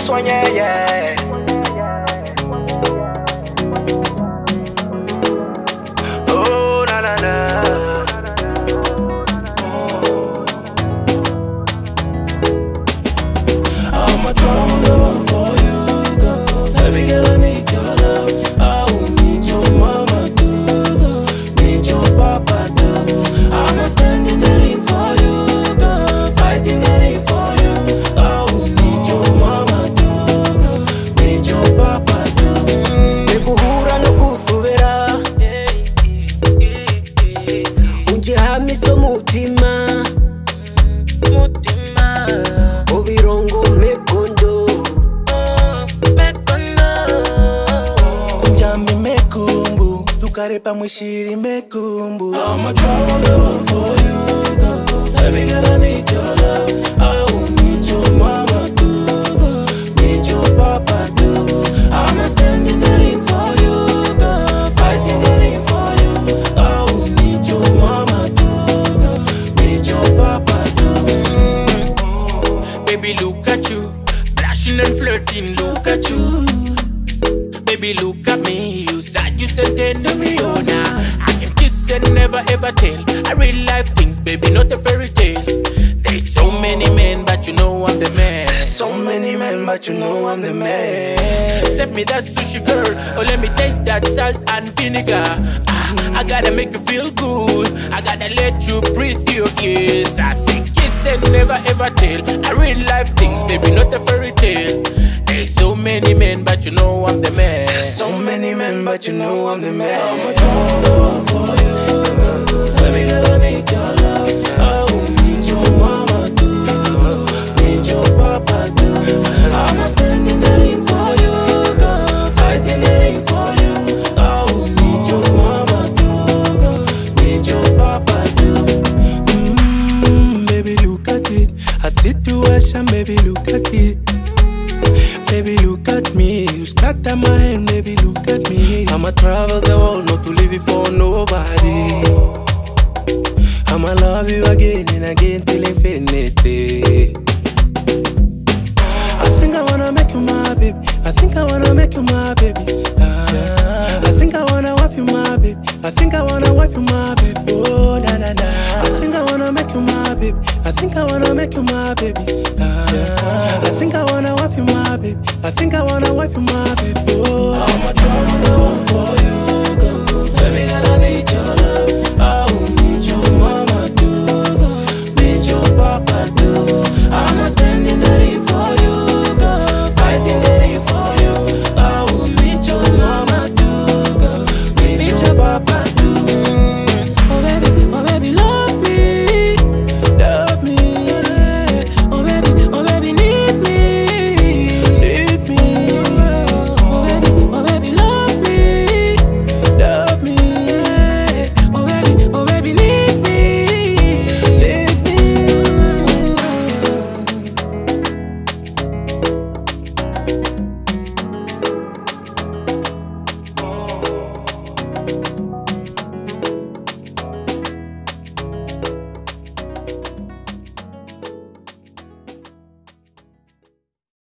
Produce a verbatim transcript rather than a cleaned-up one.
soigner, yeah. Oh, na na na. I'm a trouble for you, girl. Baby girl, I need your love. I will need your mama too, girl. Need your papa too. I'm a standing the ring for you, girl. Fighting the ring for you. I will need your mama too, girl. Need your papa too. Nekuhura no kufubera Unjihamiso mutima Obirongo mekondo Unjambi mekumbu Tukarepa mwishiri mekumbu I'm a trouble for you, girl. Baby girl, I need your love. I will need your mama too, girl. Need your papa too. I'm a standing the ring for you, girl. Fighting the ring for you. I will need your mama too, girl. Need your papa too. Baby, look at you, flashing and flirting. Look at you. Baby, look at me. You said you said to me, oh nah. I can kiss and never ever tell. I real life things, baby, not a fairy tale. There's so many men, but you know I'm the man. So many men, but you know I'm the man. Serve me that sushi, girl. Oh, let me taste that salt and vinegar. Ah, I gotta make you feel good. I gotta let you breathe your ears. I say kiss and never ever tell. I real life things, baby, not a fairy tale. There's so many men, but you know I'm the man. So many men, but you know I'm the man. I'm a trouble for you, girl. Baby girl, I need your love. I will need your mama too, girl. Need your papa too. I'm a standing the ring for you, girl. Fighting the ring for you. I will need your mama too, girl. Need your papa too. Mmm, baby, look at it. A situation, baby, look at it. Baby, look at me. You scatter my hand, baby, look at me. I'ma travel the world, not to leave it for nobody. I'ma love you again and again till infinity. I think I wanna make you my baby. I think I wanna make you my baby. Ah, I think I wanna wife you my baby. I think I wanna wife you my baby. Oh na na na. I think I wanna make you my baby. I think I wanna make you my baby. Ah, I think I wanna wife you my baby. I think I wanna wife you my baby. Oh, I'm a trouble for you.